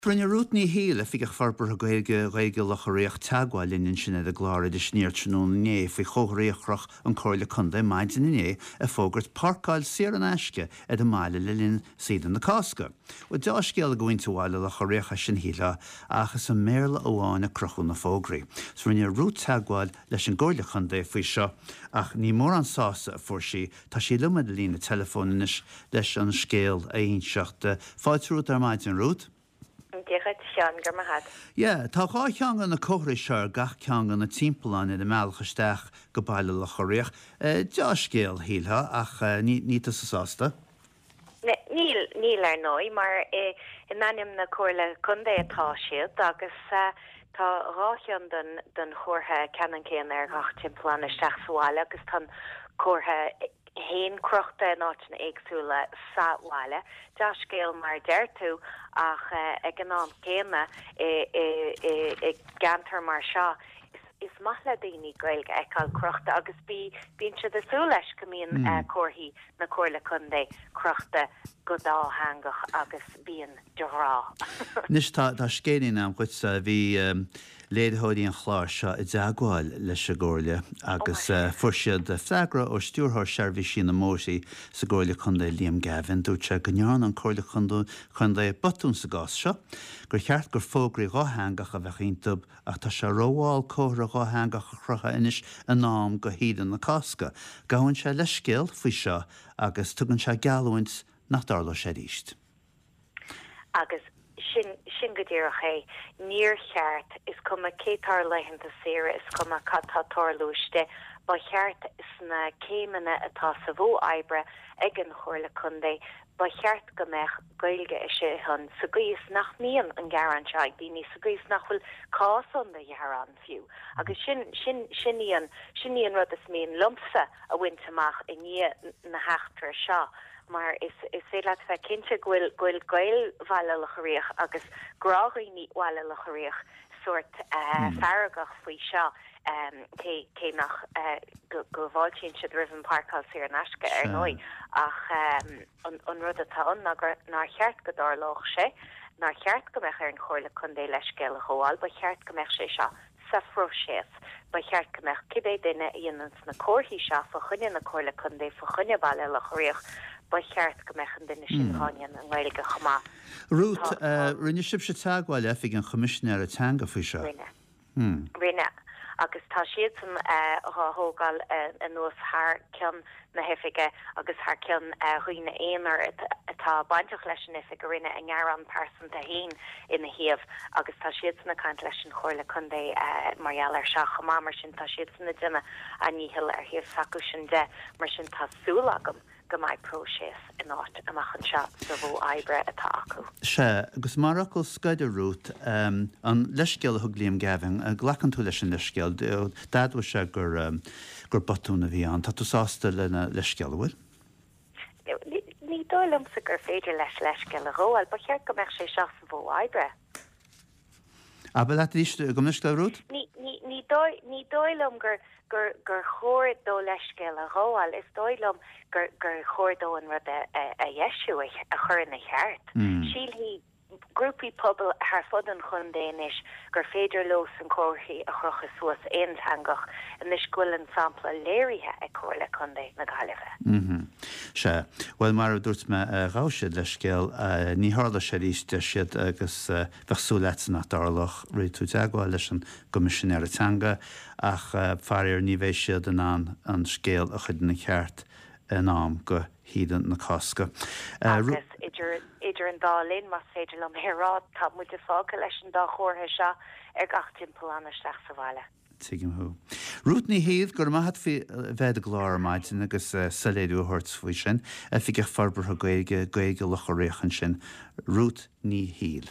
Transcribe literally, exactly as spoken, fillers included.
Rinne rútní híle fi farbar a gaige gaige lech réoch teagháil in sinna a gláir de sníirtúné fao choghréochrach an choirle chunda maidin iné a fógurt parkáil sér an eisce ed a máile le linn siad an na casca. Wa dáiscéal a gohaintúháile le choréocha sin híle achas an méle óháin a crochú na fógraí. S rinne rút teagháil leis an ggóirle chunda faoi seo ach ní mór an sása fuair sí tá sí lumad lína telefónis leis an scéal a onseachta fáiltrút ar maidin rút. Ja, tá gá ceangan na cóhra seir gach ceangan na timpplaán in mealchasteach go baile le choréoch. Dá scéal híle ach ní sa sásta? Níl níl ar nói, mar i menim na cóirle chunda atá siad agus tá ráchean den chórtha ceanan céan ar gach timpplaán isteach sáile agus tá córtha héin crochta náitin éagsúla sáháile, dá scéal mar deirtú ach ag an ná céime i gantar mar seo is maith le daoine gailge eáil crochta agus bí bíonn siad asú leis go mbíonn córthaí na cóirle chunda crochta go dá hangach agus bíonn de rá. Nis tá scéalaí am chuid bhí léadthóidí an chláir seo i dteagháil leis a ggóirle agus fuair siad fleagra ó stúrthir seirbhí sin na mótaí sa ggóirle chunda Liam Gavin dúirte go nearán an cóirle chunda chunda botún sa gás seo, gur cheart gur fógraí ráthangach a bheith iontab ach tá se róháil cóthra ráthangach a chrutha inis an nám go hídan na casca. Gahann se leis scéal faoi seo agus tugann se gealhaint nach darla sé ríist. Agus sin sin go ddíireach é níor cheart is cum a cétar leihananta séra is cum a catátar lúiste ba cheart is na céimena atá sa bhó ebre ag an chóirle chunda ba cheart go meach gailge is sé hun sa gais nach míon an garan seag bíní sa gais nachfuil cásan de dhearán fiú agus sin sin siníon siníon rud is míon lumpsa a wintamach i ní na heachtar seo. Maar is is sé laat fe kindse gwil gwil gail wale lechoreach agus graí ní wale lechoreach soort fargach foi seo ke ke nach govaltin se driven parkal sé an aske er nooi ach an rud atá an naar cheart godar loch sé naar cheart gomech er an choirle chundé leisgéile choáil ba cheart gomech sé seo sa froséas ba cheart gomech kibé déine ions na cóhí seo fa chunne na choirle chundé fa chunne balle lechoreach ba cheart go mechan duine sin háin an bhailige chomá. Ruth, rinne sib se teagháil efig an chomisisinéir a teanga faoi seo? Rinne. Rinne. Agus tá siad san thógáil an nuas thar ceann na hefige agus thar ceann chuoine éonar atá baintach leis an ifig rinne an gghearán persan a hain ina hiamh agus tá siad sanna caiint leis an chóirle chunda marall ar seo chomá mar sin tá siad sanna duine a níhil ar hiamh sacu sin de mar sin tá súlagam go mai próséas in áit amachchan seo sa bhó ebre atá acu. Se, agus mar acu scoidir rút an leiscéal a thug Liam Gavin, a ghlachan tú leis an leiscéal, dadú se gur gur botúna bhí an, tá tú sásta lena leiscéal bhfuil? Ní dóilm sa gur féidir leis leiscéal a róáil, ba cheart go meach sé seo sa bhó ebre. A be leat ríiste go leiscéal rút? Ní dóilm gur gur gur chóir dó leiscéal a róáil is dóilm gur gur chóir dó an rud a dhéisiú a chur in na cheart. Síl hí grúpi pobl haar fod an chundéis gur féidir los an cóirthaí a chrochas suas éontangach in is gúil an sampla léirithe ag cóirle chundé na gailge. Se, well mar dúirt me ráisiid leis scéal ní hála sé ríiste siad agus bheithsú leitsan nach darlach ri tú teagháil leis an gomisisinéir atanga ach farir ní bhééis siad an an an scéal a chud na cheart an am go hídan na casca. Agus idir an dálinn mas féidir am hérá tá mu de fága leis an dá chóirtha seo ar gach timpplaán isteach sa bhaile. Tuigim thu. Rút ní híad gur maithad bheith a gláir maidin agus saléadú thuirt faoi sin, a fi farbar a gaige gaige le choréochan sin, rút ní híal.